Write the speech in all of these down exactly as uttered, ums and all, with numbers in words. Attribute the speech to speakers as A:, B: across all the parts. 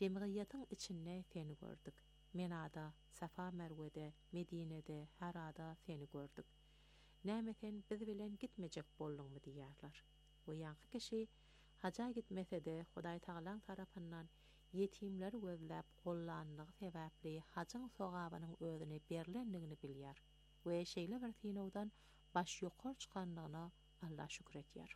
A: Cemgiýetiň içinde seni gördük. Menada, Safa Merwede, Medinede, her ada seni gördük. Nämeten biz bilen gitmejek bolduňmy diýerler. Bu ýanky kişi haja gitmese de Hudaý Taala tarapyndan yetimleri gözläp gollanlygy sebäpli hajaň sogabynyň özüne berilendigini bilýär we şeýle bir tinowdan baş ýokary çykanlygyna Allah şükür etýär.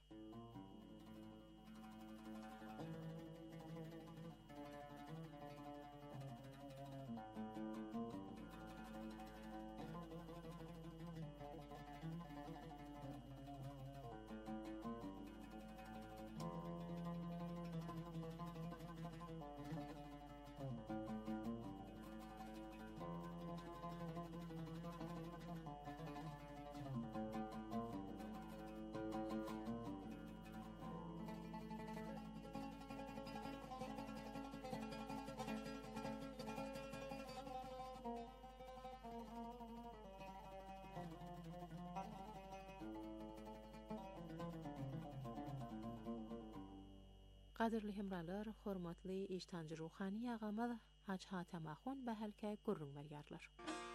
A: Qadirli hemralar, hormatly iştancı ruhani ağamaz Haç Hatem Ahun bahalka gurrun berýärler.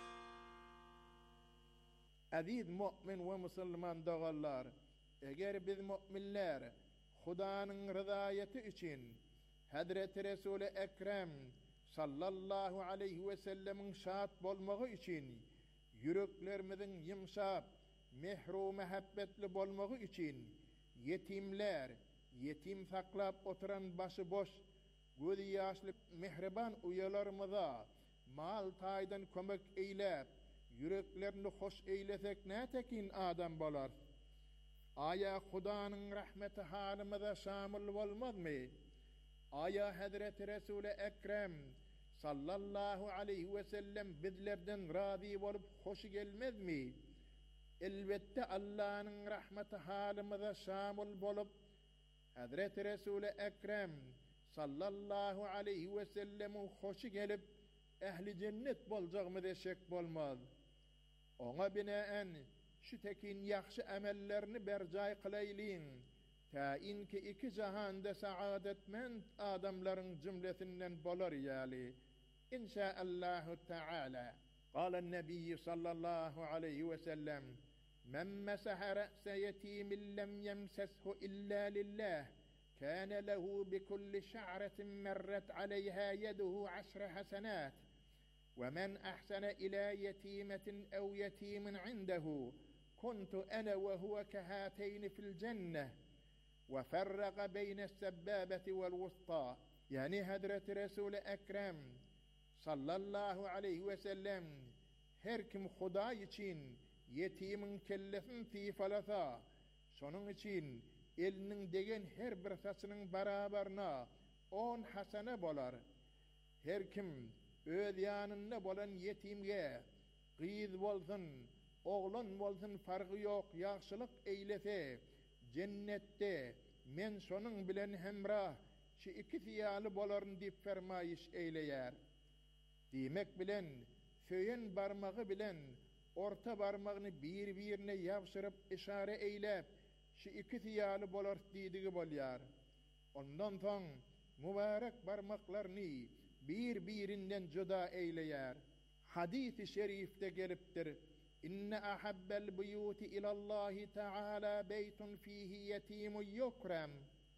B: Aziz mu'min ve musulman dağallar, eger biz mu'minler Hudaýyň rızaýaty için Hazreti Resul Ekrem sallallahu aleyhi ve sellemin şat bolmagy için yüreklerimizin yumşap, mehru mehabbetli bolmagy için yetimler, yetim saklap oturan başıboş, gözi yaşlı mehriban uyalarımıza mal taydan kömek eylep, yüreklerini hoş eylesek ne tekin adam bolar? Aya Hudaýyň rahmeti halimize şamil bolmaz mı? Aya Hazreti Resul Ekrem sallallahu aleyhi ve sellem bizlerden razi bolup hoşu gelmez mi? Elbette Allah'ın rahmeti halimize şamil bolup Hazreti Resul Ekrem sallallahu aleyhi ve sellem hoşu gelip ehli cennet bolacağımı deşek bolmaz. Ona binaen şu tekin yaxşı amellerini berjay kılaylin, ta inki iki jahanda saadetmend adamların cümlesinden bolar yali. İnşaallahu Teala. قال النبي صلى الله عليه وسلم من مسح رأس يتيم لم يمسسه إلا لله كان له بكل شعرة مرت عليها يده عشر حسنات ومن أحسن إلى يتيمة أو يتيم عنده كنت أنا وهو كهاتين في الجنة وفرق بين السبابة والوسطى. يعني حضرة رسول أكرم sallallahu aleyhi ve sellem her kim Hudaý için yetimin kellesini tifalasa, şonun için elinin degen her bir saçının barabarına on hasene bolar. Her kim öz yanında bolan yetimge gyz bolsun, oğlan bolsun farkı yok, yaxşılık eylese, cennette men şonun bilen hemrah şu iki fiyalı boların dip fermayiş eyleyer. Demek bilen, söyen barmağı bilen, orta barmağını bir birine yapşırıp işare eylep, şu iki fiyalı bolar diýdigi bolýar. Ondan soň mübarek barmaklarını bir birinden juda eyleyer. Hadis-i şerifte gelipdir. İnne ahabbel buyuti ilallahi Teala beytun fihi yetimun yukrem.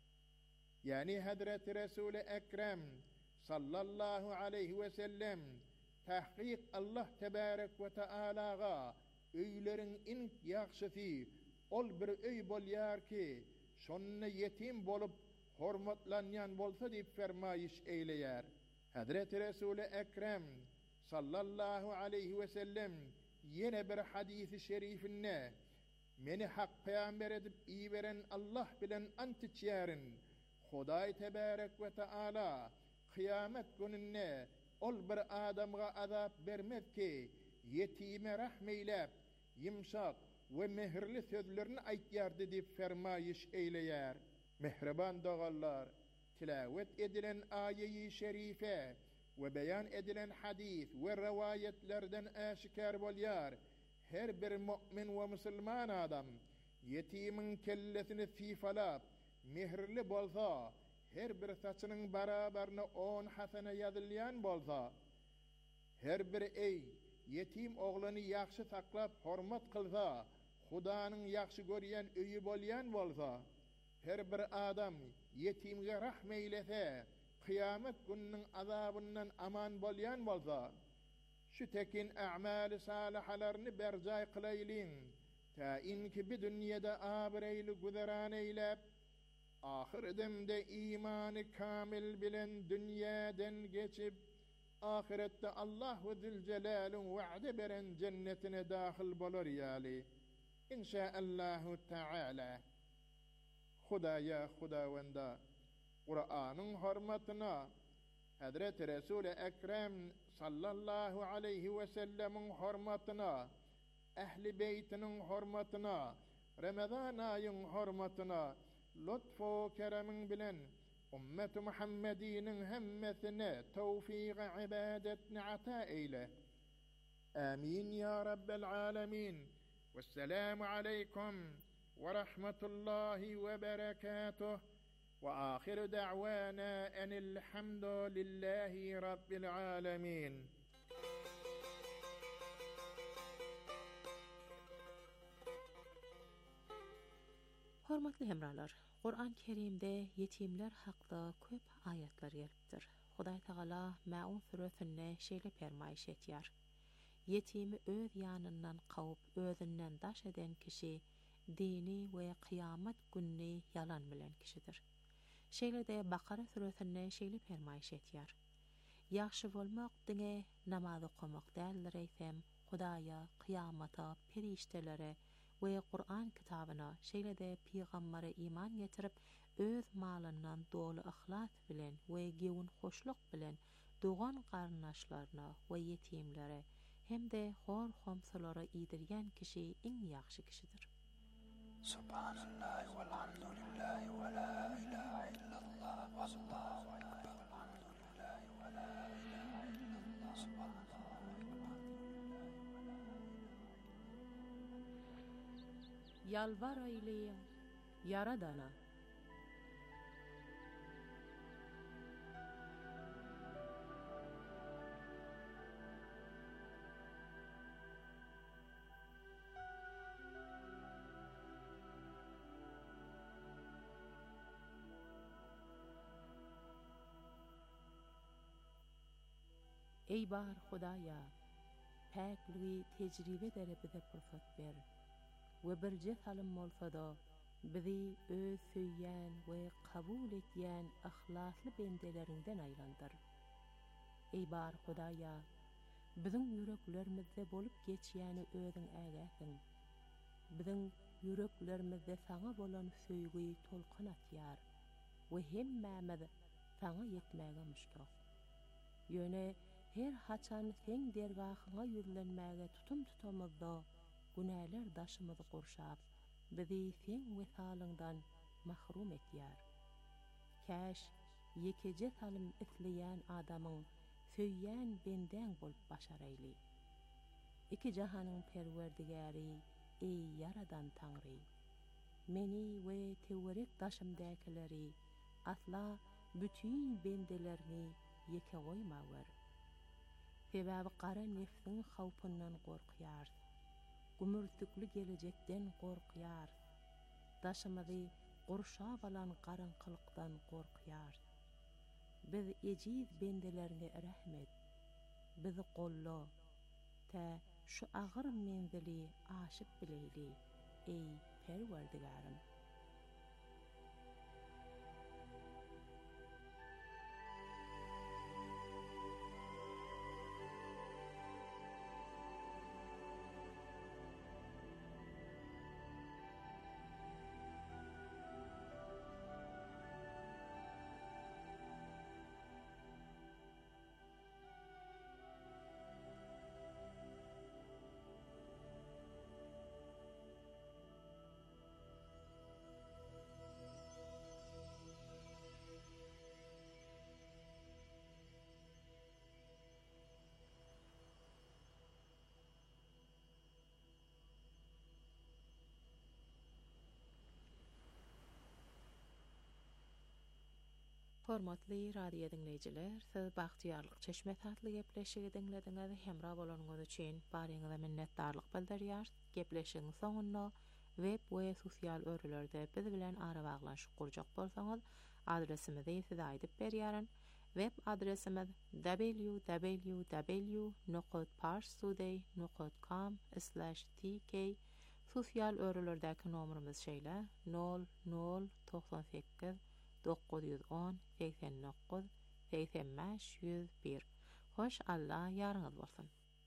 B: Yani Hazreti Resul Ekrem sallallahu aleyhi ve sellem tahqiq Allah tebarek ve taalaga öýlerin in yaxşysy ol bir öý bolýar ki şonny yetim bolup hormatlanýan bolsa diýip fermayiş eýleýär. Hazreti Resul Ekrem sallallahu aleyhi ve sellem yine bir hadisi şerifinde meni hak peýamber edip iyi veren Allah bilen ant içýärin. Hudaý tebarek ve taala kıyamet gününe ol bir adamga azap bermez ki yetime rahmeylep yumşak ve mehirli sözlerini aýtýardy diýip fermayiş eýleýär. Mehriban dağallar, tilavet edilen ayeyi şerife ve beyan edilen hadis ve rivayetlerden aşikar bolýar. Her bir mümin ve musulman adam yetimin kellesini sifalap mehirli bolsa her bir saçynyň barabaryna on hasana ýazylýan bolsa, her bir ey yetim oglany ýaxşy saklap hormat kılsa, Hudanyň ýaxşy görýän öýü bolýan bolsa, her bir adam yetimge rahme eylese, kıyamet gününiň azabyndan aman bolýan bolsa, şu tekin a'mal-i salihalaryny berjay kılaýlyn, ta inki bir dünýede abireýli güzeran eýläp, ahir edemde imany kamil bilen dünýäden geçip, ahirette Allahu Zülcelal'ın wa'de beren cennetine dahil bolar ýaly. İnşaallahu Teala. Hudaya Hudawanda Kur'an'ın hormatyna, Hazreti Resul-i Ekrem sallallahu aleyhi ve sellem'in hormatyna, Ehli beytinin hormatyna, Ramazan ayın hormatyna, lütfu keremin bilen Ümmet-i Muhammedi'nin hemmesine tevfik-i ibadetini ata eyle. Amin ya Rabbel alemin. Vesselamu aleykum ve rahmetullahi ve berekatuh. Ve ahiru da'wana enilhamdülillahi Rabbil alemin.
A: Hormatly hemralar, Qur'an Kerimde yetimler hakda köp ayetler gelipdir. Hudaý Taala Maun surasynda şeýle fermaýyş etýär. Yetimi öz ýanyndan kawup özünden daş eden kişi dini we kıyamet günni yalan bilen kişidir. Şeýle-de Bakara surasynda şeýle fermaýyş etýär. Ýaxşy bolmak diňe namaz okumak däldir eýsem, Hudaýa, kıyamata, periştelere we Qur'an kitabyna şeýle-de peýgambere iman getirip öz malyndan dolu ihlas bilen we gewün hoşluk bilen dogan garnaşlaryna we yetimlere hemde hor homsalara iýdirýän kişi iň ýaxşy kişidir.
C: Subhanallah walhamdulillah wa la ilaha illallah wallahu akbar walhamdulillah wa la ilaha illallah subhanallah walhamdulillah.
A: Yalvar eyleyin Yaradana. Ey bar Hudaýa, päkligi tejribe dere bize pursat ber. We bir jethalim bolsa-da bizi öz süýýän we kabul etýän ihlasly bendelerinden aýlandyr. Ey bar Hudaýa, biziň ýüreklerimizde bolup geçýäni özüň ägäsiň. Biziň ýüreklerimizde saňa bolan söýgüi tolkun atýar we hemmämiz saňa ýetmäge muştaq. Ýöne her haçan sen dergahyňa ýüzlenmäge tutum tutamyzda günäler daşymyzy gurşap, bizi sen wesalyňdan mahrum etýär. Käş ýekeje salim isleýän adamyň söýýän benden bolup başar eýli. Iki jahanyň perwerdigäri, ey yaradan Taňry, meni we tewerek daşymdakyleri asla bütün bendelerini ýeke goýmawer. Sebäbi gara nefsiň hawpyndan gorkýar. Gümürtükli gelecekden gorkýar. Daşymyzy gurşap alan garynqylykdan gorkýar. Biz ejiz bendelerine rahmet. Bizi golla. Ta şu agyr menzili aşyp bileýli. Ey Perwerdigarim. Hormatly radio dinleyijiler, siz bagtiyarlyk çeşme tatly gepleşigi dinlediňiz. Hemra bolanyňyz üçin baryňyza minnetdarlyk bildirýär. Gepleşigiň soňunda web we sosial örülerde biz bilen ara baglanşyk gurjak bolsaňyz, adresimizi size aýdyp berýärin. Web adresimiz w w w nokta parstoday nokta com slash t k. Sosial örülerdäki nomerimiz şeýle nol nol doksan sekiz dokuz yüz on seksen dokuz seksen beş yüz bir. Hoş Allah ýarňyz bolsun.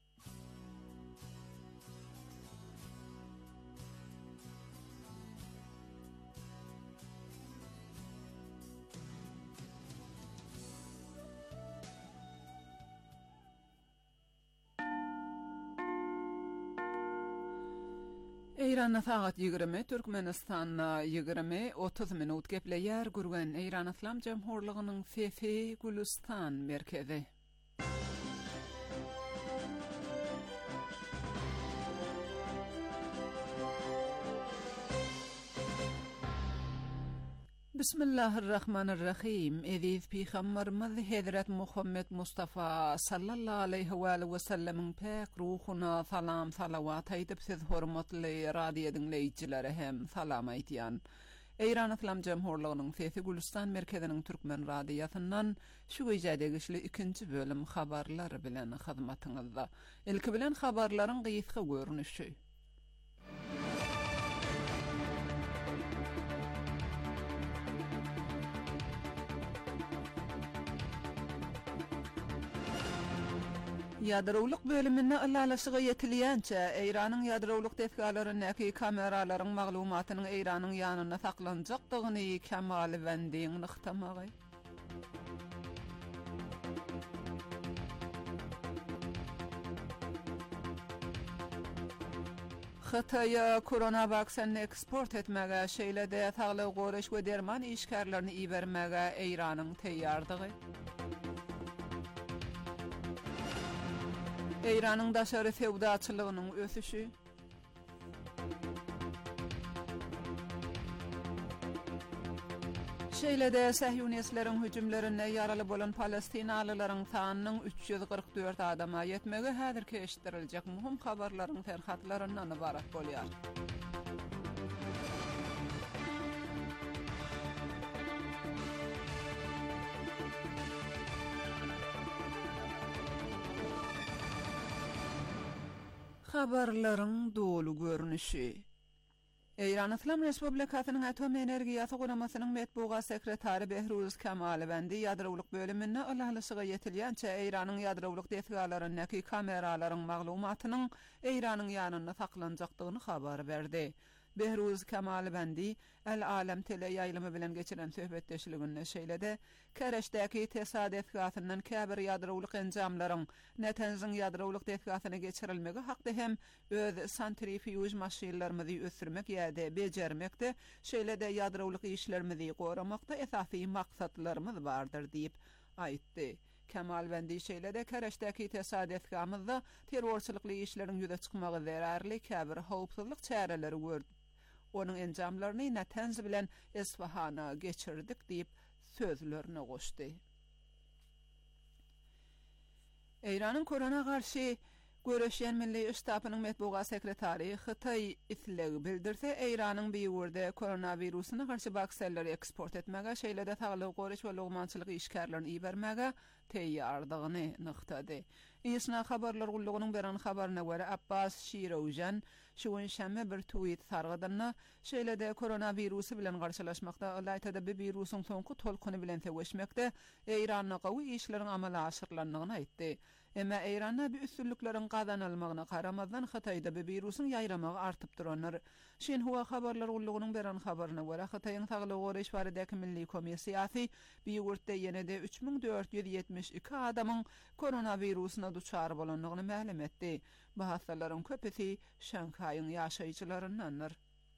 D: Eýranda sagat ýygrimi, Türkmenistanda ýygrimi otuz minut gepleýär gurgan Eýran Islam Jamhurlygynyň F F Gülistan merkezi. Bismillahirrahmanirrahim. Ediz Peygamberimiz Hazrat Muhammed Mustafa sallallahu aleyhi ve sellem'in pek ruhuna salam salavat aýdyp siz hormatly radio dinleýijileri hem salam aýdýan. Eýran Islam Jamhurlygynyň F F Gülistan merkeziniň türkmen radiosynyň şu güýjädegi ikinji bölüm habarlary bilen hyzmatyňyzda. Ilki bilen habarlaryň gysga görnüşi. Ýadrowlyk bölümine alalaşyga ýetilýänçe Eýranyň ýadrowlyk detgalarynyň kameralaryň maglumatynyň Eýranyň ýanyna saklanjakdygyny Kemal Wendiň nyktamagy. Xitay korona vaksinini eksport etmege şeýle-de saglyk goraş we derman işgärlerini ibermege Eýranyň teýýardygy. Eýranyň daşary sewdaçylygynyň ösüşi. Şeýle-de Sahyuniýetçileriň hüjümlerine ýaraly bolan Palestinalylaryň sanynyň üç yüz kırk dört adama ýetmegi häzirki eşitdirilejek muhim habarlaryň terhatlaryndan ibarat bolýar. Habarlaryň dolu görnüşi. Eýran Islam Respublikasynyň Atom Energiýasy Guramasynyň metbugat sekretary Behruz Kemal Wendi ýadrowlyk bölümine alalaşyga ýetilýänçe Eýranyň ýadrowlyk detgalarynyň kameralaryň maglumatynyň Eýranyň ýanyna saklanjakdygyny habar berdi. Behruz Kemal Wendi El Alem tele ýaýlymy bilen geçiren söhbetdeşiliginde şeýle-de Kereşdäki tesadüf gatynyň käbir ýadrowlyk enjamlaryň netenziň ýadrowlyk detgatyny geçirilmegi hakda hem öz santrifuj maşinlerimizi ösürmek ýa-da bejermekde şeýle-de ýadrowlyk işlerimizi goramakda esasy maksatlarymyz bardyr diýip aýtdy. Kemal Wendi şeýle-de Kereşdäki tesadüf gamyzda terrorçylykly işleriň ýüze çykmagy zerarly käbir howpsuzlyk çäreleri gördü. Onun enjamlaryny netenzi bilen Esfahana geçirdik diýip sözlerini goşdy. Eýranyň korona garşy göreşýän Milli Ştabynyň metbugat sekretary Xitay itlegi bildirse Eýranyň bir ýerde koronawirusyna garşy vaksinleri eksport etmege şeýle-de saglyk goraş we lugmançylyk işgärlerini ibermege teýýardygyny nyktady. Isna habarlar gullugynyň beren habaryna görä Abbas Şirawjan şuň şäme bir tweet sargadyna şeýle-de koronavirusy bilen garşylaşmakda aýtdy bu virusyň soňky tolkuny bilen teweşmekde Eýranyň gawy işleriň amala aşyrlandygyny aýtdy. Emma Eýranda bu üstünlikleriň gazanylmagyna garamazdan Xitayda bu virusyň ýaýramagy artyp duranlar. Şinhua habarlar gullugynyň beren habaryna görä Xitaýyň saglyk goraş baradaky milli komissiýasy bu ýurtda ýene-de üç bin dört yüz ýetmiş iki adamyň koronawirusyna duçar bolanlygyny ma'lum etdi. Bu hastalaryň köpüsi Şanghaýyň ýaşaýjylaryndandyr.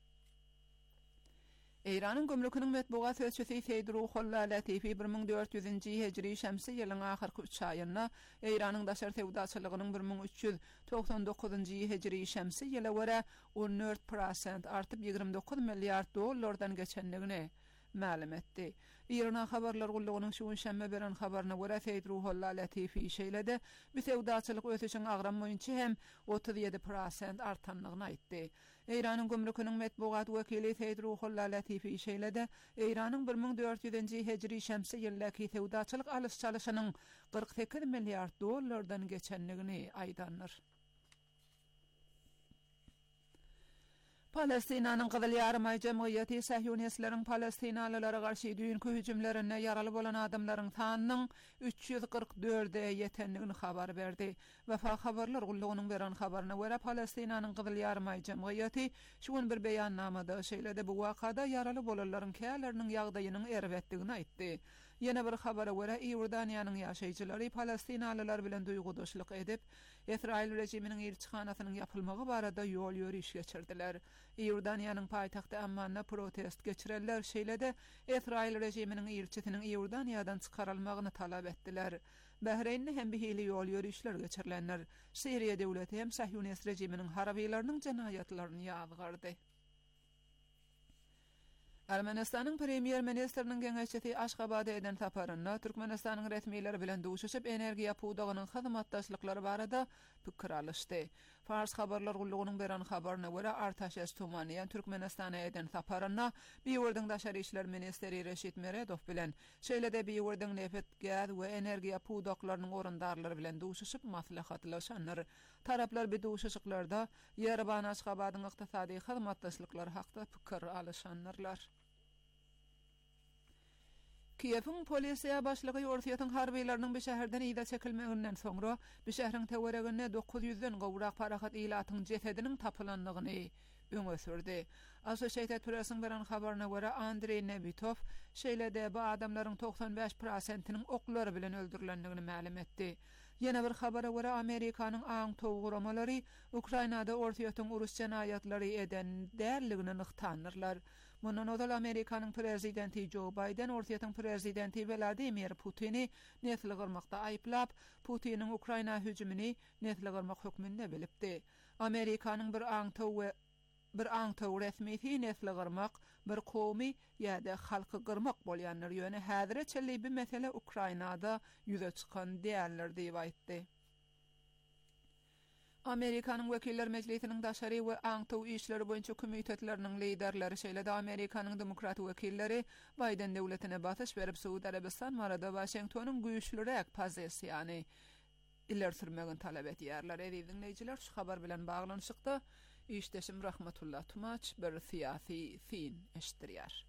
D: Eýranyň gömrükiniň metbugat sözçüsi Seydru Holla Latifi bir min dört yüzünji hijri şemsi ýylyň ahyrky üç aýyna Eýranyň daşary sewdaçylygynyň bir min üç yüz toksan dokuzunji hijri şemsi ýyla görä on dört prosent artyp ýigrimde dokuz milliard dollardan geçenligini ma'lum etdi. İran habarlar gullugynyň şu şemme beren habaryna görä Seýid Ruhollah Latifi işeýledi. Büsewdaçylyk ötüşiň agram boýunça hem otuz ýedi prosent artanlygyny aýtdy. Eýranyň gümrükiniň metbuat wekili Seýid Ruhollah Latifi işeýledi. Eýranyň bir ming dört ýüzünji hejri şemsi ýyldaky sewdaçylyk alys çalyşynyň kırk sekiz milliard dollardan geçenligini aýdandyr. Palestinanyň Gyzyl Ýarmy Jemgyýeti Sahyonistlaryň Palestinalylara garşy düýünki hüjümlerine yaraly bolan adamlaryň sanynyň üç ýüz kırk dörde ýetenligini habar berdi. Wafa habarlar gullugynyň beren habaryna görä Palestinanyň Gyzyl Ýarmy Jemgyýeti şuň bir beýannamada şeýlede bu wakada yaraly bolanlaryň käleriniň ýagdaýynyň erbetdigini aýtdy. Ýene bir habara görä Iordaniýanyň ýaşaýjylary Palestinalylar bilen duýgudaşlyk edip, Israil rejiminiň elçixanasynyň ýapylmagy barada ýol ýörüş geçirdiler. Iordaniýanyň paýtagty Ammanna protest geçirenler şeýlede Israil rejiminiň elçisiniň Iordaniýadan çykarylmagyny talap etdiler. Bahreynde hem bihili ýol ýörüşler geçirilenler Siriýa döwleti hem Sahyonist rejiminiň harabylarynyň jenaýatlaryny ýazgardy. Ermenistanyň premier ministriniň geňeçisi Aşgabatda eden taparyna Türkmenistanyň resmiýetleri bilen duşuşyp energiýa puwdagynyň hyzmatdaşlyklary barada pikir alışdy. Fars habarlar gullugynyň beren habaryna görä Artaş Estumaniýan Türkmenistana eden taparyna Biýurdyň daşary işler ministeri Reşit Meredov bilen şeýlede Biýurdyň neft, gaz we energiýa puwdaklarynyň orundarlary bilen duşuşyp maslahatlaşanlar. Taraplar bu duşuşyklarda Yerevan Aşgabatyň ykdysady hyzmatdaşlyklary hakda pikir alışanlar. Kiýewiň polisiýa başlygy ýurtýatyň harbylarynyň bir şäherden ýa-da çekilmeginden soňra bir şäheriň teweregine dokuz ýüzden gowrak parahat ilatyň jesediniň tapylanlygyny öňe sürdi. Associated Press'in beren habaryna görä Andrey Nebitov şeýlede bu adamlaryň doksan beş prosentiniň oklary bilen öldürilendigini ma'lum etdi. Ýene bir habara görä Amerikanyň aň towguramalary Ukrainada ortaýatyň urus jenaýatlary eden därligini nyktandyrlar. Mundan öňe Amerikanyň prezidenti Joe Biden ortaýatyň prezidenti Vladimir Putini netli gyrmakda aýplap, Putiniň Ukraina hüjümini netli gyrmak hökmünde bilipdi. Amerikanyň bir aňtaw bir aňtaw resmi netli gyrmak, bir kowmy ýa-da halky gyrmak bolýanlar ýöne häzire çelli bir mesele Ukrainada ýüze çykan däller diýip aýtdy. Amerikanyň Wekiller Meclisiniň daşary we aňtaw işleri boýunça komitetleriniň liderleri şeýlede Amerikanyň demokrat wekilleri Biden döwletine batyş berip Suudi Arabistan barada Washingtonyň güýçlürek pozisiýany iler sürmegini talap edýärler. Dinleýijiler, şu habar bilen baglanyşykda işdeşim Rahmetullah Tumaç bir siýasy fin eşdirýär.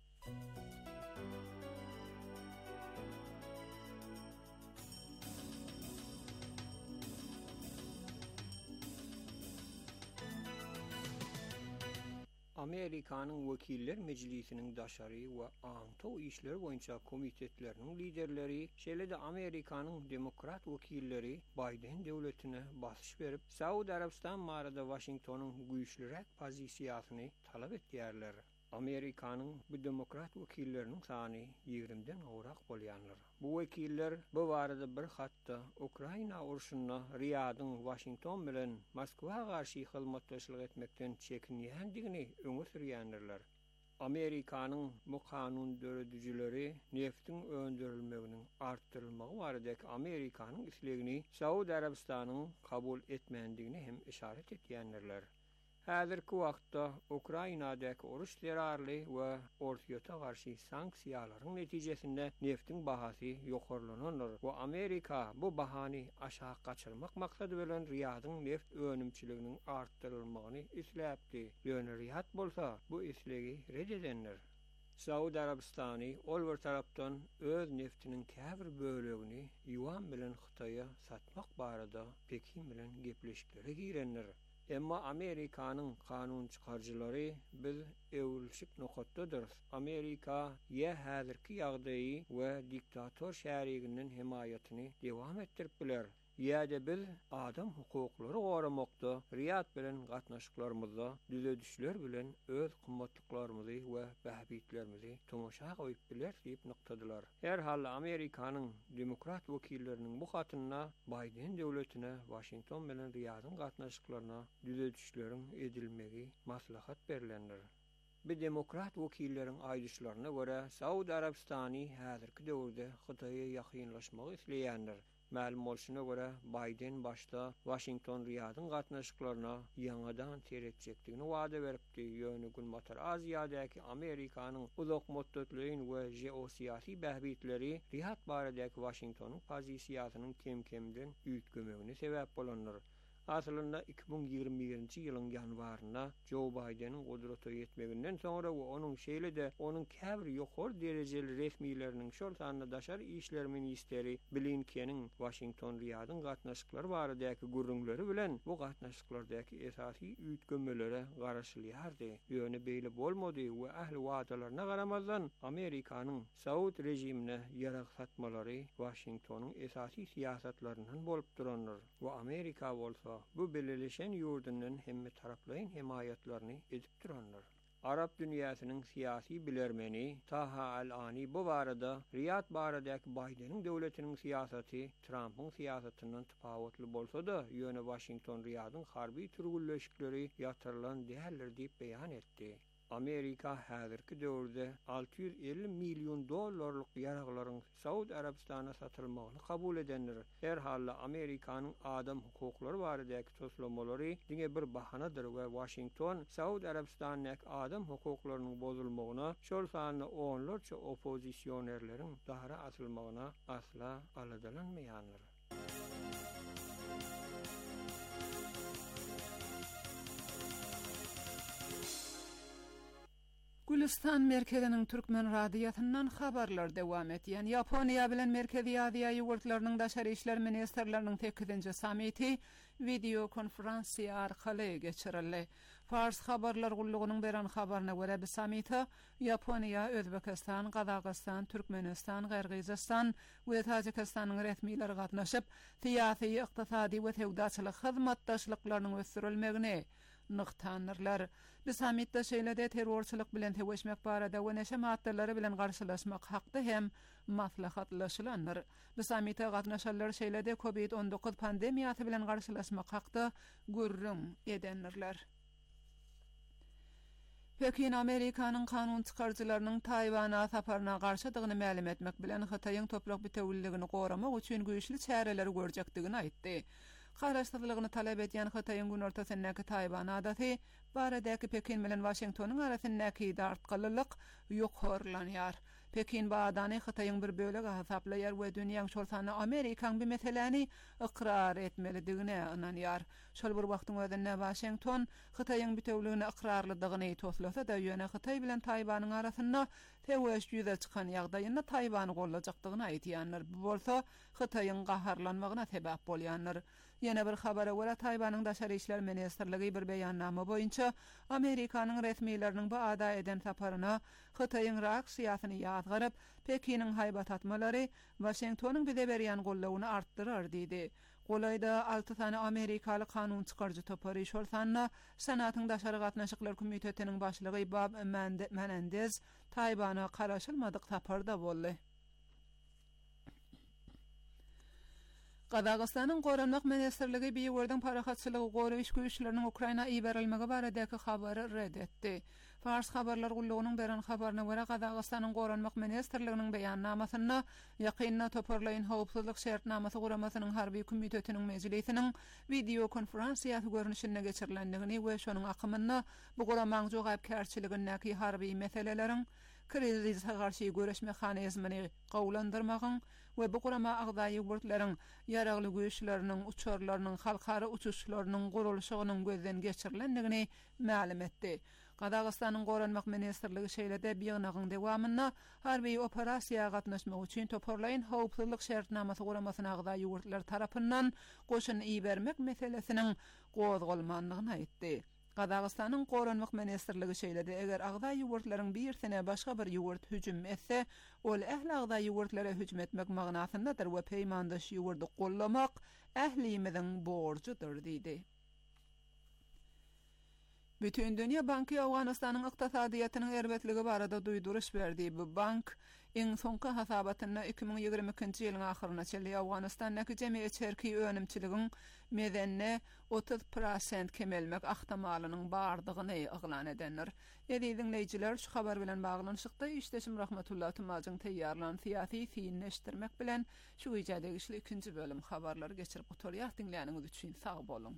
E: Amerikanyň Wekiller Meclisiniň daşary we aňtaw işleri boýunça komitetleriniň liderleri şeýlede Amerikanyň demokrat wekilleri Biden döwletine basyş berip Saudi Arabistan barada Washingtonyň güýçlürek pozisiýasyny talap etýärler. Amerikanyň bu demokrat wekilleriniň sany ýigrimden gowrak bolýanlar. Bu wekiller bu barada bir hatda Ukraina urşunyna Riýadyň Washington bilen Moskwa garşy hyzmatdaşlyk etmekden çekinýändigini öňe sürýänler. Amerikanyň bu kanun döredüjileri neftin öndürilmeginiň artdyrylmagy baradaky Amerikanyň islegini Saudi Arabistanyň kabul etmendigini hem işaret etýänler. Häzirki wagtda Ukrainadaky uruş terrorly we ortaýata garşy sanksiýalaryň netijesinde neftin bahasy ýokarlanýar. Bu Amerika bu bahany aşağı gaçyrmak maksady bilen Riýadyň neft önümçiliginiň artdyrylmagyny isläpdi. Ýöne Riýad bolsa bu islegi reddedenler. Saudi Arabistany ol bir tarapdan öz neftiniň käbir bölegini ýuan bilen Hytaýa satmak barada Pekin bilen gepleşiklere girenler. Emma Amerikanyň kanun çykarjylary biz ewilşik nokatdadyr. Amerika ýa häzirki ýagdaýy we diktator şäheriginiň himayatyny dewam etdirip biler. Ýa-da biz adam hukuklary goramakda Riýad bilen gatnaşyklarymyzda düzedişler bilen öz kymmatlyklarymizy we bähbitlerimizi tomoşa goýup biler diýip noktadylar. Her hal Amerikanyň demokrat wekilleriniň bu hatyna Biden döwletine Washington bilen Riýadyň gatnaşyklaryna düzedişleriň edilmegi maslahat berilenler. Bir demokrat wekillerin aýdyşlaryna görä, Saudi Arabistany häzirki döwürde Hytaýa ýakynlaşmagy isleýändir. Ma'lum bolşuna görä, Biden başda Washington Riýadyň gatnaşyklaryna ýangadan teretjekdigini wada beripdi. Ýöne Günbatar Aziýadäki Amerikanyň uzak muddatlyň we jeosiýasy bähbitleri Riýad baradaky Washingtonyň pozisiýasynyň kem-kemden üýtgemegine sebäp bolanlar. Aslında iki bin ýygrimi birinji ýylyň ýanwaryna Joe Bidenin gudraty ýetmeginden sonra we onuň şeýle de onuň käbir ýokary derejeli resmiýleriniň şol sanyna daşar işler ministeri Blinken'in Washington Riýadyň gatnaşyklary baradaky gürrüňleri bilen bu gatnaşyklardaky esasy üýtgemelere garaşylýardy. Ýöne beýle bolmady we ähli wagtalaryna garamazdan Amerikanyň Saud rejimine ýarag satmalary Washingtonyň esasy siýasatlarynyň bolup duranlar. We Amerika bolsa bu belirleşen ýurdundan hemme taraplaryň himayetlerini edip duranlar. Arap dünýäsiniň siyasi bilermeni Taha Al-Ani bu barada Riýad baradaky Bidenin döwletiniň siýasaty Trumpyň siýasatyndan tapawutly bolsa da ýöne Washington Riýadyň harby türgülleşikleri ýatyrylan däldir diýip beýan etdi. Amerika häzirki döwürde alty ýüz elli milyon dollarlyk ýaraglaryň Saudi Arabistana satylmagyny kabul edenler. Her halda Amerikanyň adam hukuklary baradaky toslamalary diňe bir bahanadyr we Washington Saudi Arabistanyň adam hukuklarynyň bozulmagyna şol sanyny onlarça opozisýonerleriň dahra asylmagyna asla aladalanmaýanlar.
D: Gülistan merkeziniň Türkmen radiýatyndan habarlar dowam etýän. Ýaponiýa bilen Merkezi Aziýa ýurtlarynyň daşary işler ministrleriniň sekizinji samiti video konferensiýa arkaly geçirildi. Fars habarlar gullugynyň beren habaryna görä bu samita Ýaponiýa, Özbekistan, Gazakystan, Türkmenistan, Gyrgyzstan we Tajikistanyň resmiýleri gatnaşyp syýasy, ykdysady we sowdaçylyk hyzmatdaşlyklarynyň ösürilmegine nyktanyrlar. Bu samitde şeýlede terrorçylyk bilen teweşmek barada we neşe maddalary bilen garşylaşmak hakda hem maslahatlaşylanlar. Bu samitde gatnaşanlar şeýlede covid on dokuz pandemiýasy bilen garşylaşmak hakda gürrüň edenler. Pekin Amerikanyň kanun çykarjylarynyň Taýwana saparyna garşydygyny ma'lum etmek bilen Hytaýyň toprak bütewilligini goramak üçin güýçli çäreler görjekdigini aýtdy. Garaşdyrlygyny talap edýän Hytaýyň gün ortasyndaky Taýwan adaty baradaky Pekin bilen Washingtonyň arasyndaky dartgalylyk ýokarlanýar. Pekin badany Hytaýyň bir bölegi hasaplaýar we dünýäň şol sany Amerikaň bu meseleni ikrar etmelidigine inanýar. Şol bir wagtyň özünde Washington Hytaýyň bütewligini ikrarlydygyny toslasa da ýöne Hytaý bilen Taýwanyň arasynda teweş ýüze çykan ýagdaýynda Taýwany gollajakdygyny aýtýanlar. Bu bolsa Hytaýyň gaharlanmagyna sebäp bolýanlar. Ýene bir habara görä Taýwanyň daşary işler ministrligi bir beýannama boýunça Amerikanyň resmiýleriniň bu ada eden saparyna Hytaýyň reaksiýasyny ýazgaryp, Pekiniň haýbat atmalary Washingtonyň bize berýän gollawyny artdyrar diýdi. Golaýda alty tane Amerikaly kanun çykarjy topary şol sanyna Senatyň daşary gatnaşyklar komitetiniň başlygy Bob Menendez Taýwana garaşylmadyk saparda boldy. Gazakystanyň Goranmak ministrligi bir ýerden parahatçylygy gory iş güýçleriniň Ukraina iberilmegi baradaky habary reddetdi. Fars habarlar gullugynyň beren habaryna görä Gazakystanyň Goranmak ministrliginiň beýannamasyna ýakynna toparlaýyn howpsuzlyk şertnamasy guramasynyň harby komitetiniň mejlisiniň video konferensiýasy görnüşine geçirilendigini we şonuň akymyna bu guramaň jogapkärçiligindäki harby meseleleriň krizise garşy göreş mehanizmini gowlandyrmagyň we bu gurama agdaý ýurtlaryň ýaragly güýçleriniň uçurlarynyň halkara uçuşlarynyň gurulşygynyň gözden geçirilendigini ma'lum etdi. Gazakystanyň Goranmak ministrligi şeýlede biýanagyň dowamyna harby operasiýaga gatnaşmak üçin toparlaýyn howpsuzlyk şertnamasy guramasyna agdaý ýurtlar tarapyndan goşun iýbermek meselesiniň gozgolmanlygyny aýtdy. Gazakystanyň Goranmak ministrligi şeýlede eger agdaý ýurtlaryň birsine başga bir ýurt hüjüm etse, ol ähli agdaý ýurtlara hüjüm etmek magnasyndadyr we peýmandaş ýurtdy gollamak ählimizin borjydyr diýdi. Bütün Dünya Banky Awganistanyň ykdysadyýatynyň erbetligi barada duýduruş berdi. Bu bank iň soňky hasabatyna iki bin ýigirme ikinji ýylyň ahyryna çeldi Awganistanyň jemgyýet çerki önümçiligiň medenne otuz prosent kemelmek ahtamalynyň bardygyny eglan edenler. Edi dinleýijiler, şu habar bilen baglanyşykda işdeşim Rahmetullah Tumagyň teýýarlanan syýasy fiýinleşdirmek bilen şu ýerde işli ikinji bölüm habarlary geçirip oturýar. Dinleýäniňiz üçin sag bolun.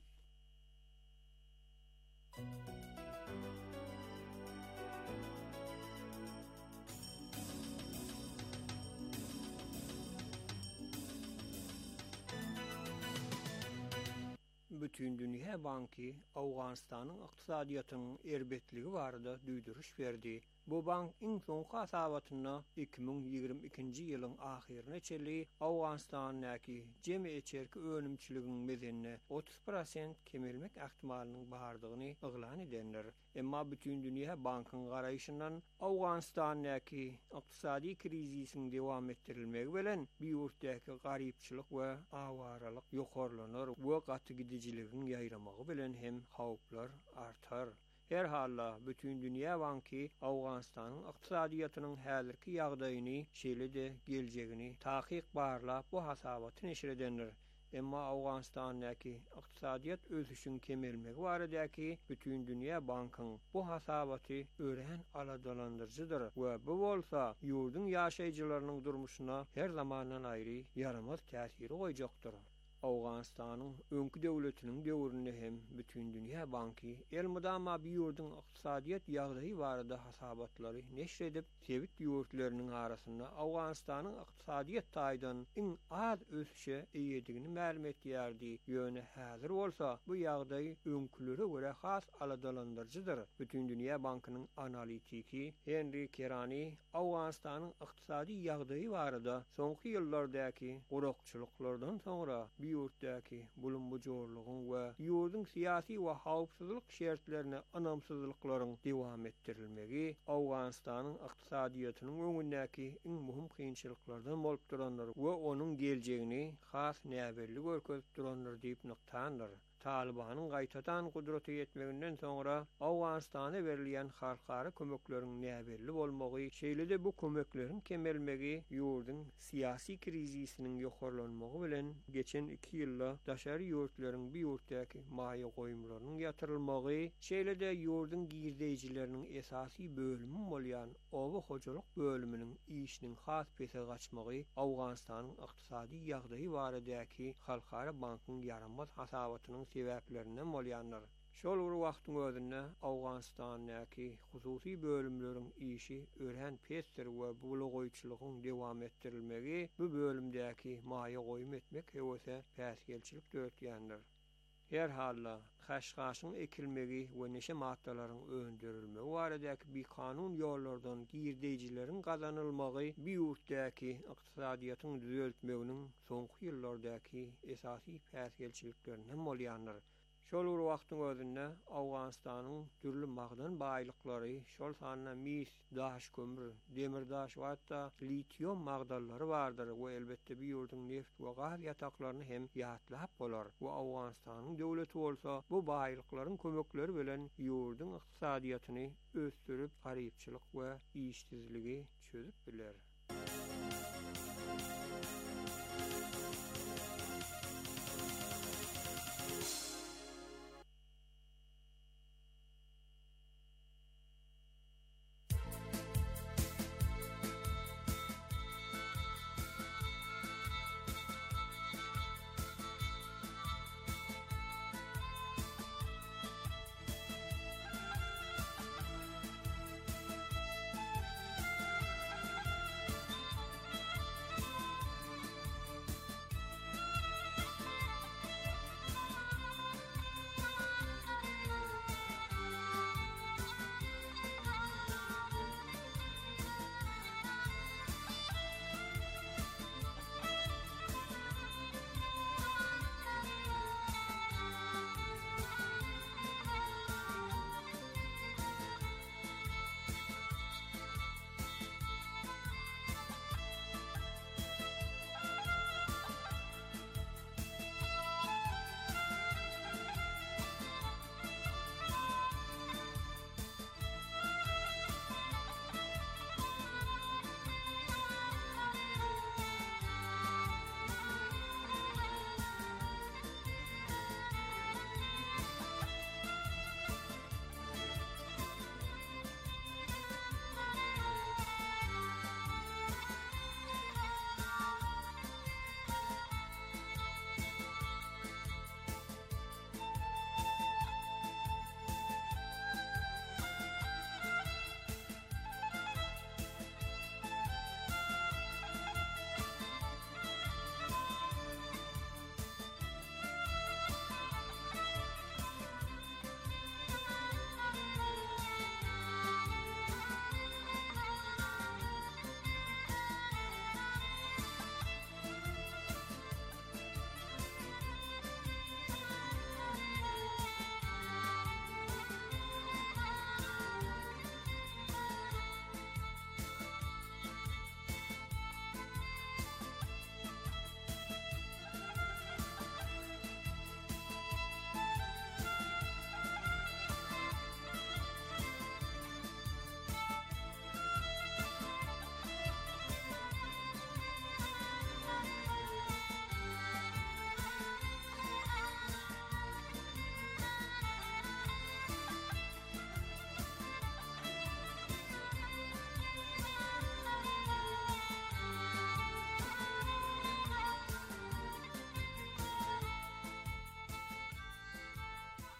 E: Bütün Dünya Banky Awganistanyň ykdysadyýatynyň erbetligi barada duýduruş berdi. Bu bank iň soňky hasabatyna iki bin ýigirme ikinji ýylyň ahyryna çeldi Awganistanyňky jemgyýet çerki önümçiligiň medenne otuz prosent kemelmek ähtimalynyň bardygyny eglan edenler. Emma Bütün Dünya Bankyň garaýşyndan Awganistanyňky ykdysady krizisiň dowam etdirilmegi bilen bir ýurtdaky garypçylyk we awaralyk ýokarlanar we gaty gidijiligiň ýaýramagy bilen hem hawplar artar. Her halla Bütün Dünya Banky Awganistanyň ykdysadyýatynyň häzirki ýagdaýyny, şeýle-de geljegini takyk barlap bu hasabaty neşir edenler. Emma Awganistanyňky ykdysadyýat ösüşiň kemelmegi baradaky Bütün Dünya Bankyň bu hasabaty ören aladalandyrjydyr we bu bolsa ýurdun ýaşaýjylarynyň durmuşyna her zamandan aýry yaramaz täsiri goýjakdyr. Awganistanyň öňkü döwletiniň döwründe hem Bütün Dünya Banky elmudama bir ýurdun ykdysadyýat ýagdaýy barada hasabatlary neşr edip, tebit ýurtlarynyň arasynda Awganistanyň ykdysadyýat taýdan iň az ösüşe eýedigini ma'lum etýärdi. Ýöne häzir bolsa bu ýagdaý öňkülere görä has aladalandyrjydyr. Bütün Dünya Bankynyň analitiki Henry Kerani Awganistanyň ykdysady ýagdaýy barada soňky ýyllardaky gurukçylyklardan soňra bir ýurtdaky bulunmajorlygyň we ýurdun syýasy we hawpsuzlyk şertlerini anamsyzlyklaryň dowam etdirilmegi Awganistanyň ykdysadyýatynyň öňündäki iň muhim kynçylyklardan bolup duranlar we onuň geljegini has näberli görkezip duranlar diýip noktandyr. Talibanyň gaýtadan gudraty ýetmeginden soňra Awganistana berilýän halkara kömekleriň näberli bolmagy, şeýle-de bu kömekleriň kemelmegi ýurdun syýasy krizisiniň ýokarlanmagy bilen geçen iki ýylda daşary ýurtlaryň bir ýurtdaky maýa goýumlarynyň ýatyrylmagy, şeýle-de ýurdun girdejçileriniň esasy bölümi bolýan owa hojalyk bölüminiň işiniň has pese gaçmagy Awganistanyň ykdysady ýagdaýy baradaky halkara bankyň yaramaz hasabatynyň sebäplerinden bolýanlar. Şol bir wagtyň özünde Awganistanyňky hususy bölümleriň işi ören pesdir we bulugoýçylygyň dowam etdirilmegi bu bölümdäki maýa goýum etmek hewese päsgelçilik döretýändir. Her halla haşgaşyň ekilmegi we neşe maddalaryň öndürilmegi baradaky bir kanun ýollardan girdejçileriň gazanylmagy bir ýurtdaky ykdysadyýatyň düzeltmeginiň soňky ýyllardaky esasy päsgelçiliklerinden bolýandyr. Şol bir wagtyň özünde Awganistanyň türlü magdan baýlyklary, şol sanyna mis, daş kömür, demirdaş we hatda litium magdallary bardyr we elbetde bir ýurdun neft we gaz ýataklaryny hem ýatlap bolar. Bu Awganistanyň döwleti bolsa bu baýlyklaryň kömekleri bilen ýurdun ykdysadyýatyny ösdürip, garypçylyk we işsizligi çözüp biler.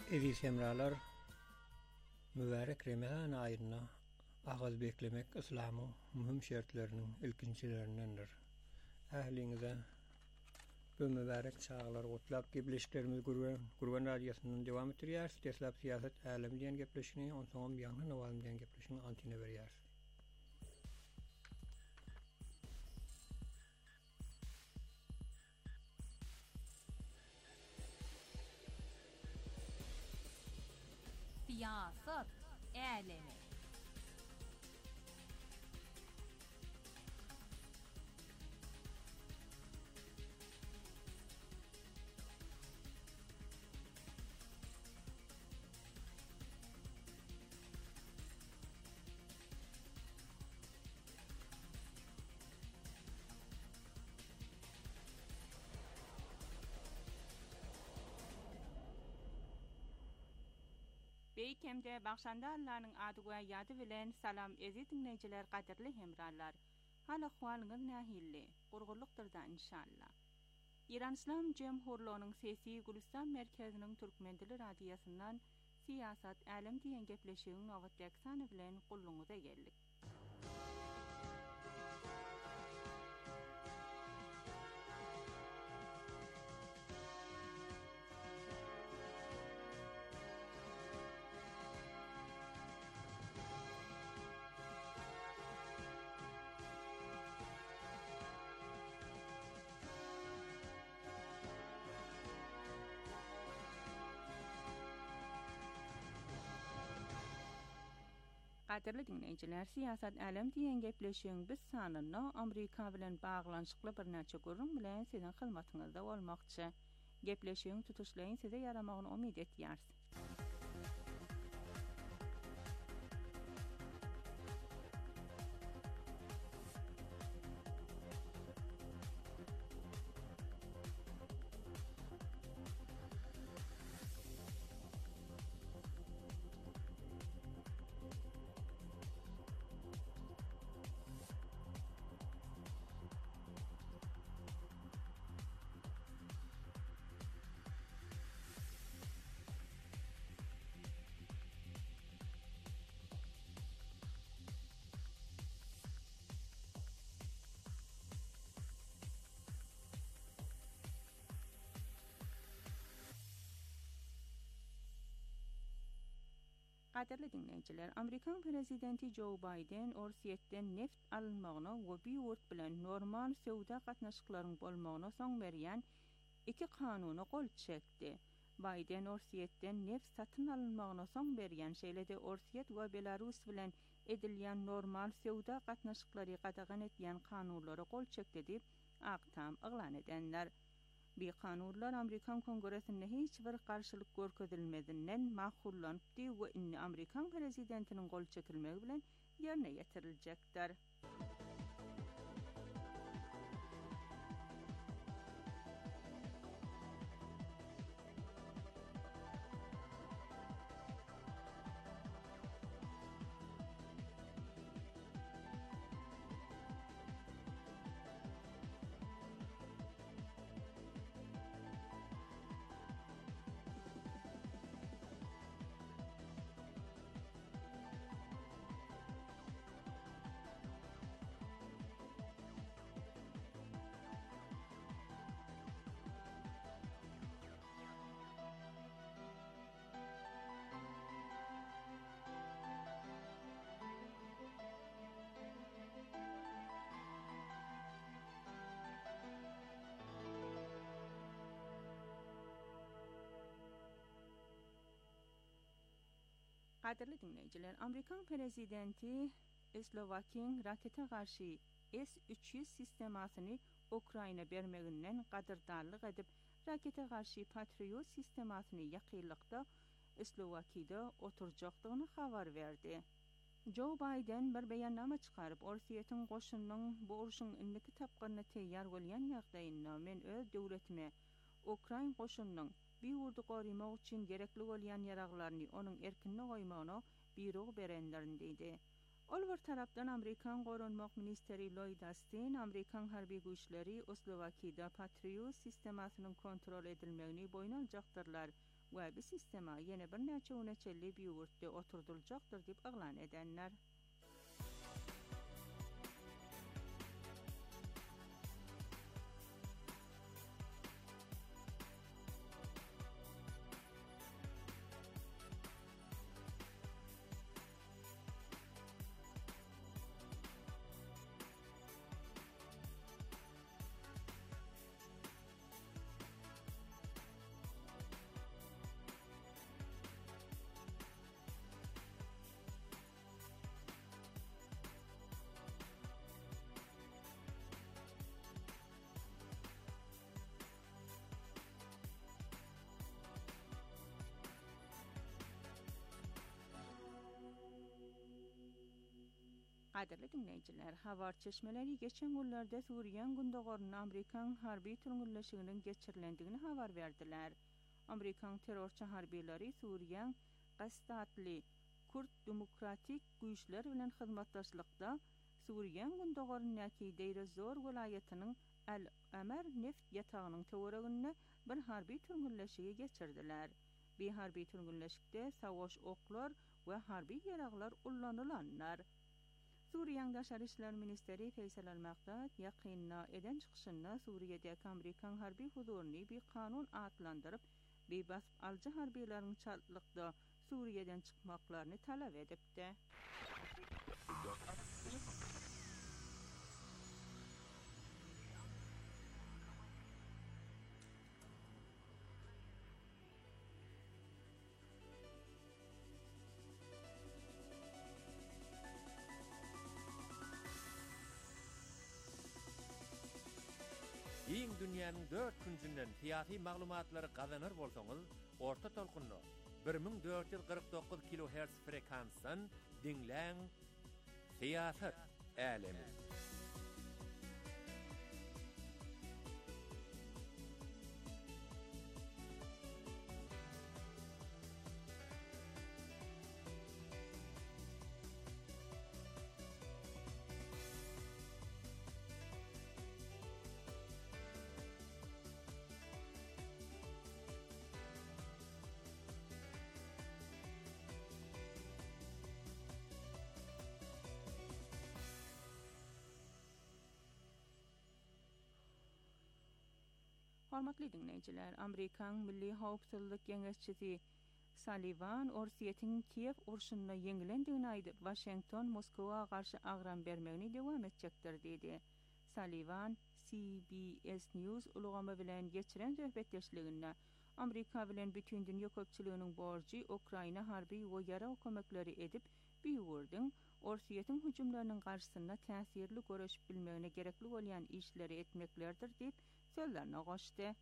E: Eziz hemralar, mübarek Ramazan ayına agaz beklemek İslam'ın mühim şertlerinin ilkinçilerindendir. Ähliňize bu mübarek çağlar otlap gepleşiklerimiz Gurban Gurban radiosynyň dewam etdirýär. Teslap siýasat älemi diýen gepleşini, on soňam ýangy nawalym diýen gepleşini antine berýär.
F: Siyasat älemi. Beýkemde bagşandallaryň ady we ýady bilen salam ezi dinleýijiler, gaderli hemrallar. Hal ahwalyňyz nähilli? Gurgurlukdyrda inşallah. İran İslam Jemhurluğunyň sesi Gülistan merkeziniň türkmen dili radiosundan siyasat älem diýen gepleşigiň nowatdaky sany bilen gulluňyza geldik. Gaderli dinleýijiler, siyasat älem diýen gepleşigiň biz sanyny Amerika bilen baglanşykly bir näçe gurrun bilen sizin hyzmatyňyzda bolmakçy. Gepleşigiň tutuşlaryň size yaramagyny umyt etýäris. Gaderli dinleýijiler, Amerikan prezidenti Joe Biden Orsiýetden neft alynmagyna we bir urt bilen normal sowda gatnaşyklaryň bolmagyna soň berýän iki kanuny gol çekdi. Biden Orsiýetden neft satyn alynmagyna soň berýän şeýlede Orsiýet we Belarus bilen edilýän normal sowda gatnaşyklary gadagan etýän kanunlary gol çekdi diýip aktam yglan edenler. Bir kanunlar Amerikan Kongresinde hiç bir karşılık görkezilmedinden mahkullanypdy we inni Amerikan prezidentiniň gol çekilmegi bilen ýerine ýetiriljekdir. Gaderli dinleýijiler, Amerikan prezidenti Slovakiýanyň raketa garşy S üç yüz sistemasyny Ukraina bermeginden gaderdarlyk edip, raketa garşy Patriot sistemasyny ýakynlykda Slowakiýada oturjakdygyny habar berdi. Joe Biden bir beýannama çykaryp, Orsiýetiň goşunynyň bu uruşyň indiki tapgyny teýýar bolýan ýagdaýynda men öz döwletime Ukraina goşunynyň bir urdu gorymak üçin gerekli bolýan ýaraglaryny onuň erkinine goýmagyna birog berenlerin diýdi. Ol bir tarapdan Amerikan Gorunmak Ministeri Lloyd Austin, Amerikan harby güýçleri Slowakiýada Patriot sistemasynyň kontrol edilmegini boýun aljaktyrlar we bu sistema ýene bir näçe uneçelli büýürtde oturduljakdyr diýip aglan edenler. Qadirli dinleyijiler, habar çeşmeleri geçen günlerde Suriýanyň gündogaryna Amerikan harby türmürleşiginiň geçirilendigini habar berdiler. Amerikan terrorçy harbiýleri Suriýanyň Gastatly Kurt Demokratik güýçler bilen hyzmatdaşlykda Suriýanyň gündogaryny näkide Zor welaýatynyň El-Amer neft ýatagynyň töwereginde bir harby türmürleşigi geçirdiler. Bir harby türmürleşikde savaş oklar we harby ýaraglar ullanylanlar. Suriýanyň Daşary işler ministeri Feysal Al-Maqdad ýakyna eden çykyşynda Suriýadäki Amerikan harby huzuruny bir kanun atlandyryp, beýbas alçy harbiýlaryň çatlykda Suriýeden çykmaklaryny talap edipdi.
G: Iň dünýäniň dört küncünden tiýaty maglumatlary gazanır bolsaňyz, orta tolkunly bir ming dört ýüz kırk dokuz kilohertz frekansdan dinläň Siýasat älemi.
F: Hormatly dinleyijiler, Amerikan Milli Howpsuzlyk Geňeşçisi Sullivan Orsiýetiň Kiev urşunyna ýeňilendigini aýdyp, Washington Moskowa garşy agram bermegini dowam etjekdir diýdi. Sullivan C B S News ulgama bilen geçiren söhbetdeşliginde Amerika bilen bütün dünýä köpçüliginiň borjy Ukraina harby we ýara kömekleri edip, büýürdiň Orsiýetiň hüjumlarynyň garşysyna täsirli göreşip bilmegine gerekli bolýan işleri etmeklerdir diýip sözlerine goşdy.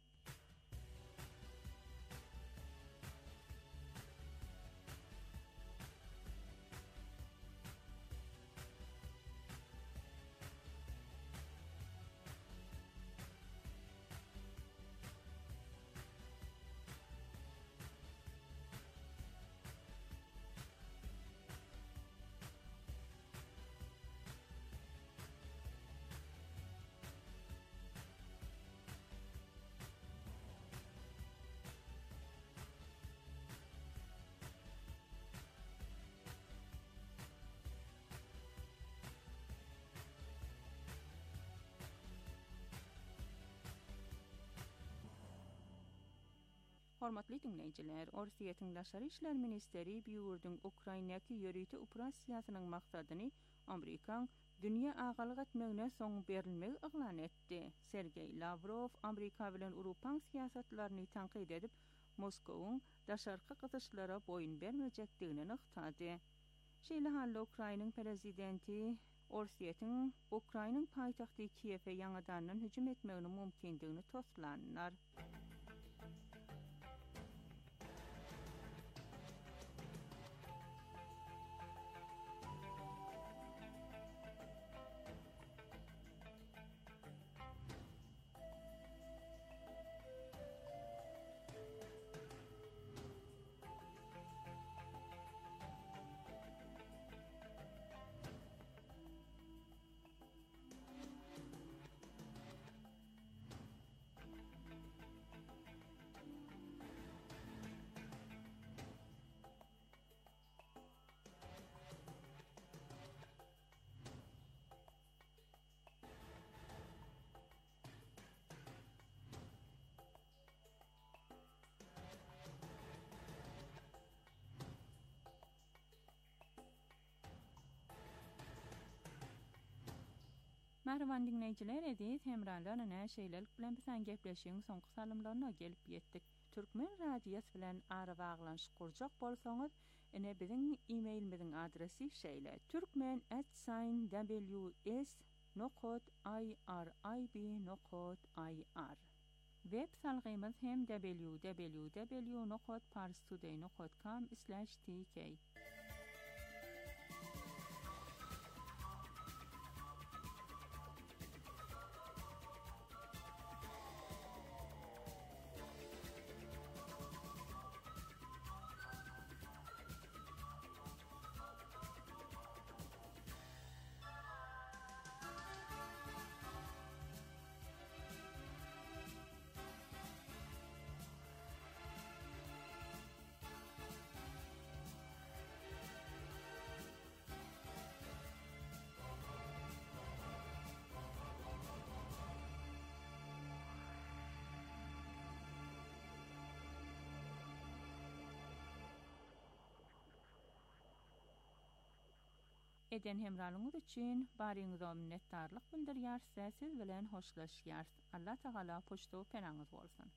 F: Hormatly dinleyijiler, Orsiýetiň Daşary işler ministeri büýürdüň Ukrainaky ýörüýti operasiýasynyň maksadyny Amerikan dünýä agalyk etmegine soň berilmegi aglan etdi. Sergey Lavrov Amerika bilen Urupan siýasatlaryny tanqid edip, Moskowyň daşarky gyzyşlara boyun bermejekdigini nyktady. Şeýle halda Ukrainanyň prezidenti Orsiýetiň Ukrainanyň paýtagty Kiýewe ýangadan hüjüm etmegini mümkindigini toslanlar. Merhaban dinleyiciler, edis hemralarına näşeýlelik bilen bilen gepleşiň soňky salymlaryna gelip ýetdik. Türkmen radiýasy bilen ara baglanşyk gurjak bolsaňyz, ene biziň e-mailimiziň adresi şeýle: türkmen at w s nokta i r i b nokta i r. Web salgymyz hem w w w nokta parstoday nokta com slash t k. Eden hemralyňyz üçin baryňyza minnetdarlyk bildirýär, siz bilen hoşlaşýar. Allah Taala poçto penaňyz bolsun.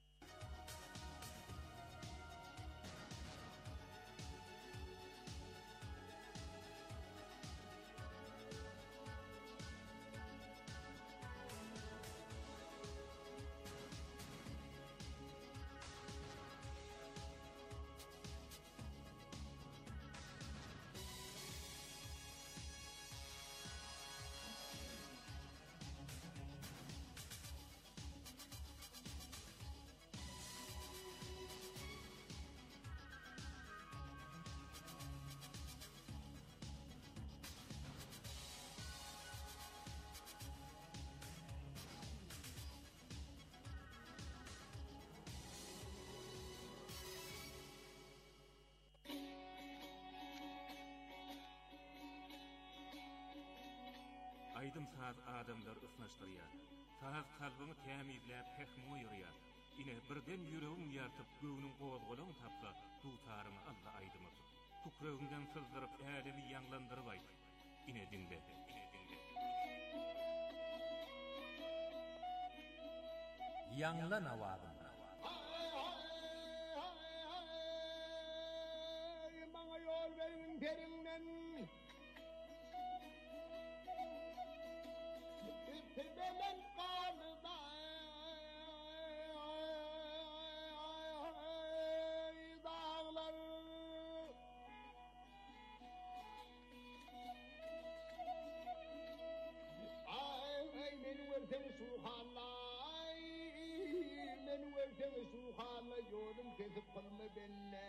H: Aydın saz adamlar ısnaşdırýar. Saz kalbyny tämizläp hekmi ýürýär. Ine birden ýüregiň ýartyp göwüniň gozgulagyny tapsa, dutaryny Allah aýdymaz. Tukragyndan sızdyryp ädemi ýanglandyryp aýt. Ine dinle, ine dinle.
G: Ýanglan awagym.
B: Maňa ýol beriň derinden. Tebelen kalda dağlar ay ay meni verten suhalay meni verten suhalay yolum kesip kalma benne.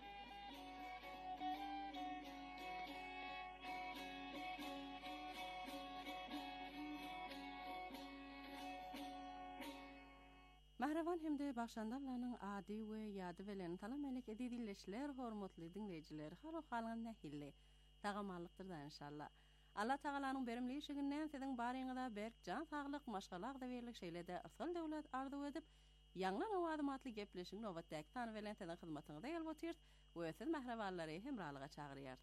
A: Mahravan hemde başlandarlaryň ady we ýady bilen talam elek edilişler hormatly dinleýijiler. Halo halyn nähille. Tagamalykdyr inşallah. Allah Tagalanyň berimli şeginden siziň baryňyza berk jan saglyk, maşgalak da berlik şeýlede asal döwlet arzu edip, ýanglan awadymatly gepleşiň nowatdaky tany bilen siziň hyzmatyňyza gelýär we siz mahrawanlary hemralyga çagyrýar.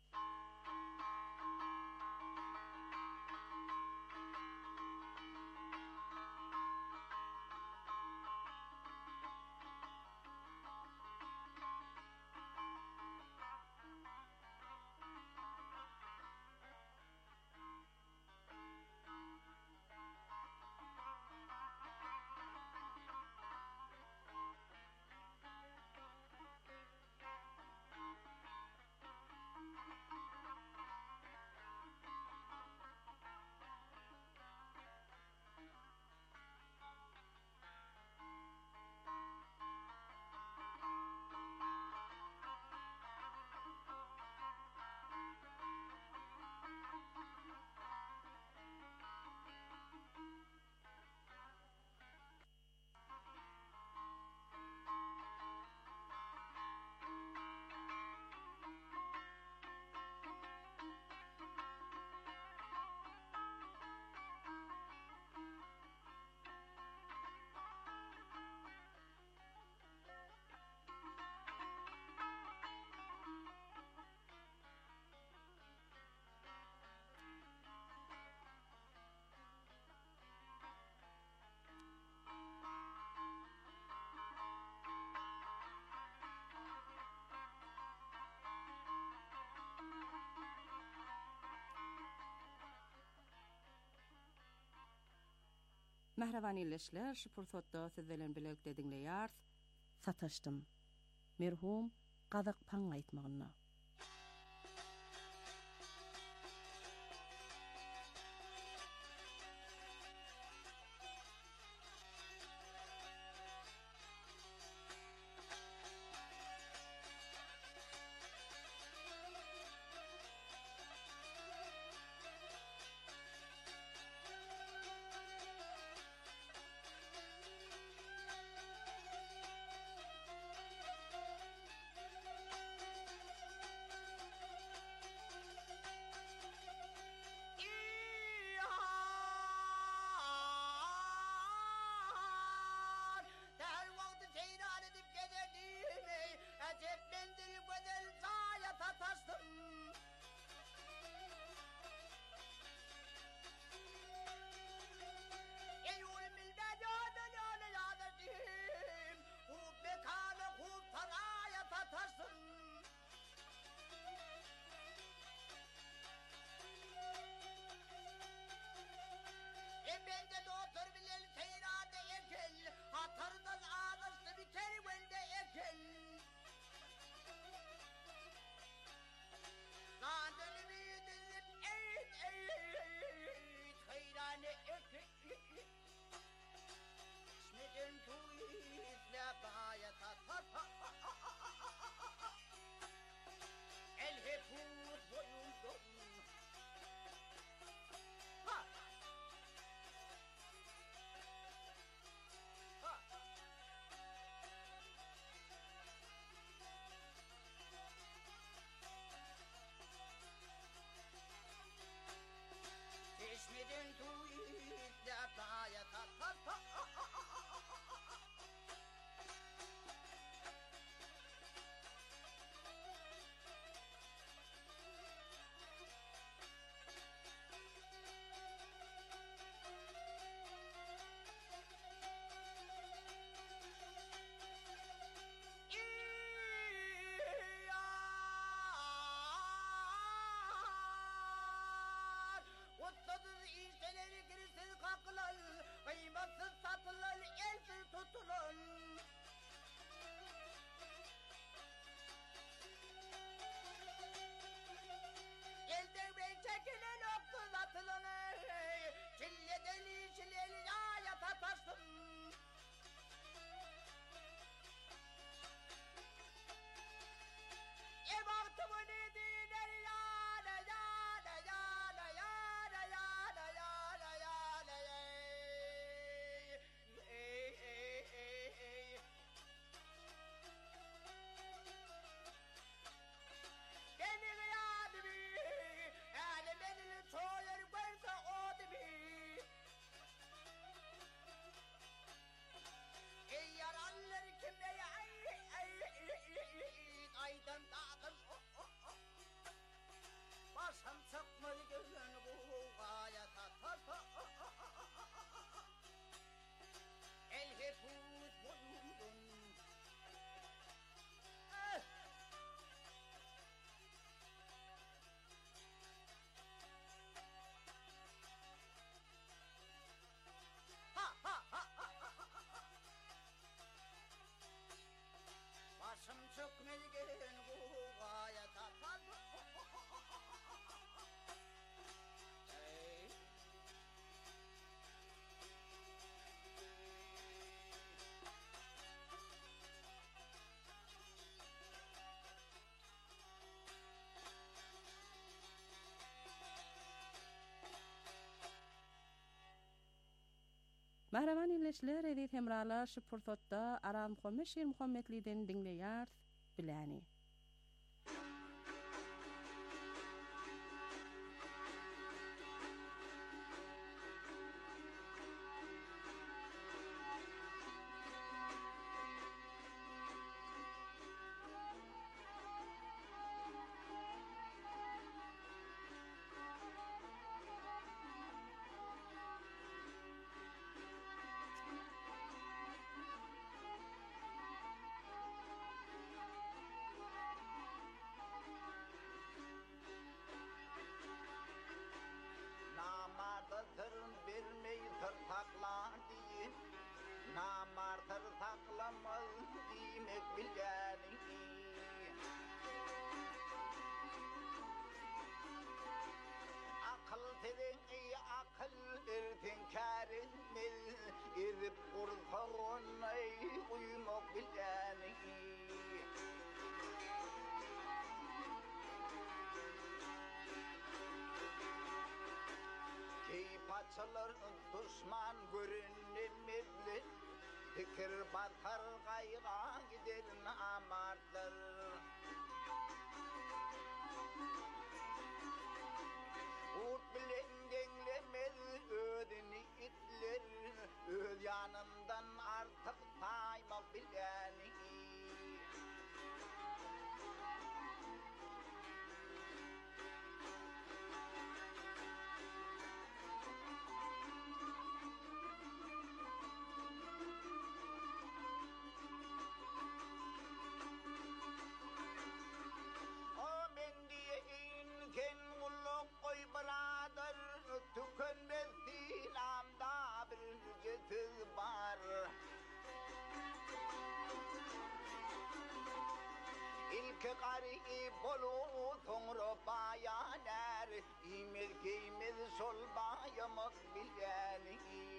F: Mehreban illeşler şu pursatda sizden birlikde dinleýär. Sataşdym. Merhum Gazyk Paň aýtmagyna. Mahraman illeşler edit hemralar şu pursatda Aram Homeşir Muhammedli'den dinleýär biläni.
C: Asılır düşman görünemezler, fikir batar kayga gider namartlar. Urt bilen denglemez ödeni itler, öz yanından artık tayma bileni. İlk qari bolu sonra bayaner, imel keymel sol bayamak bileni.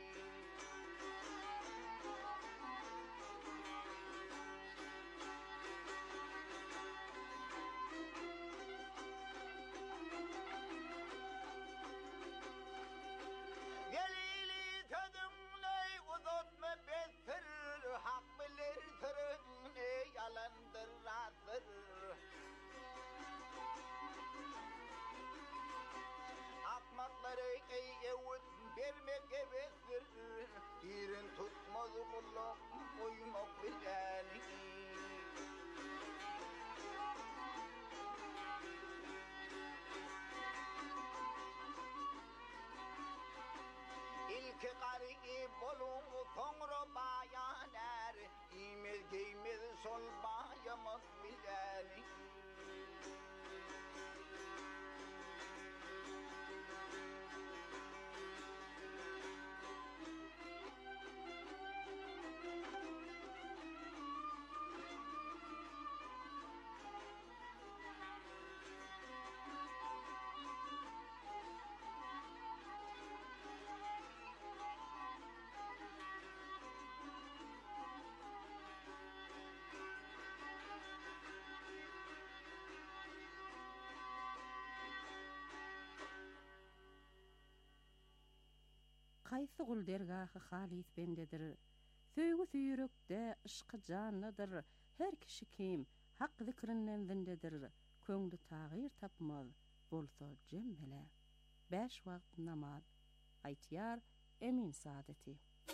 C: Gelili tadımlay uzatma betir, hak bilir tırını yalandır radır. Akmakları ey evut vermek evestir, yerin tutmaz kulak uyumak bileni. İlk qari bolun sonra bayaner, imel geymel sol bayamak bileni.
A: Qaysı gul dergahı halis bendedir. Söýgü süýrekde ışky janydyr. Her kişi kim hak zikrinden zindedir. Köňlü tagyr tapmaz bolsa jemmele. Beş wagt namaz. Aýtýar Emin Saadeti.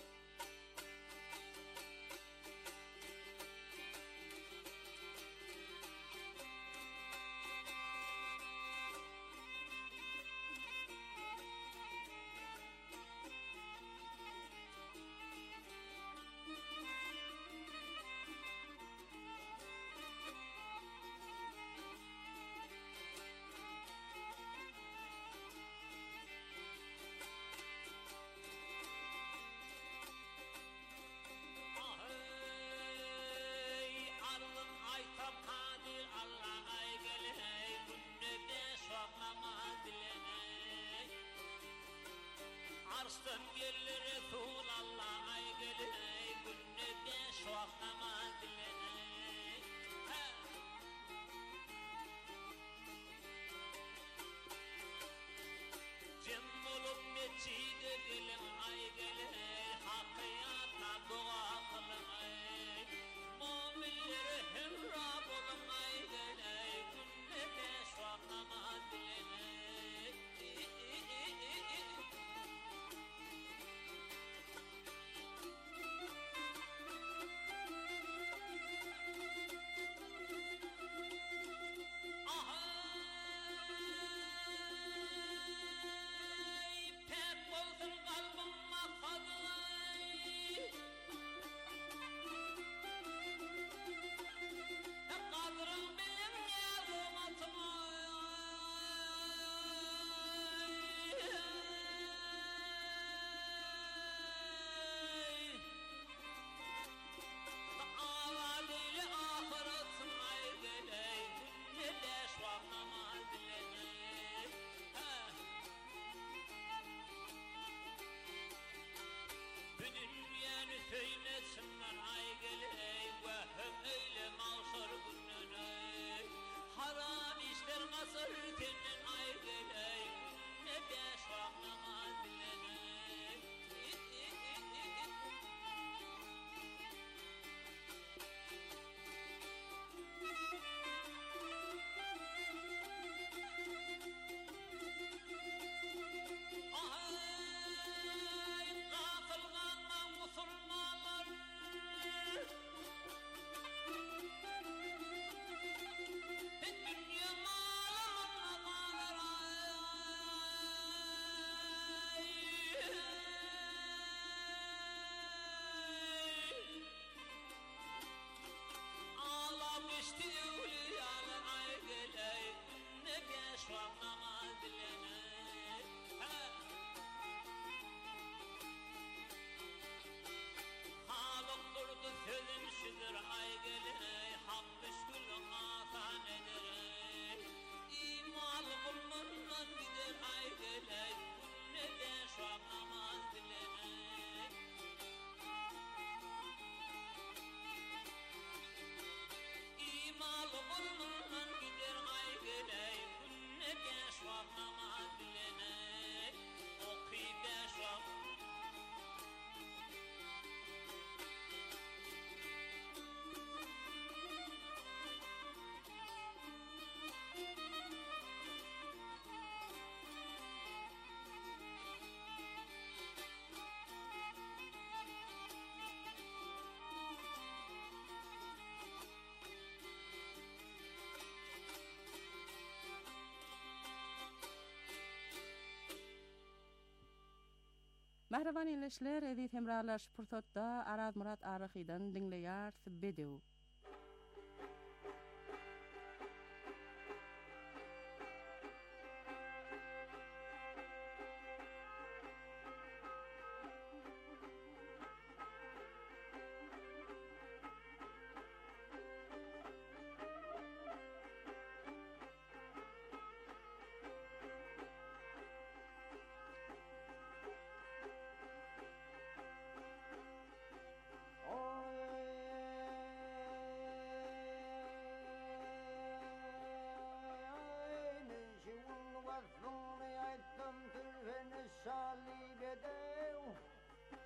I: Arslan gelir Resul Allah ay gelir günne beş vakit namaz dileney. Cem olup meçide gelin ay gelir hakiyata dua kılın ay. Mu'minleri hemra bulun ay gelir günne beş vakit namaz dileney.
J: Mahraban ýeşler edi temralar şpurtotda Araz Murat Arıqydan dinleýär bedew.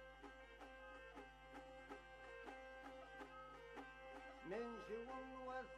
C: Men şu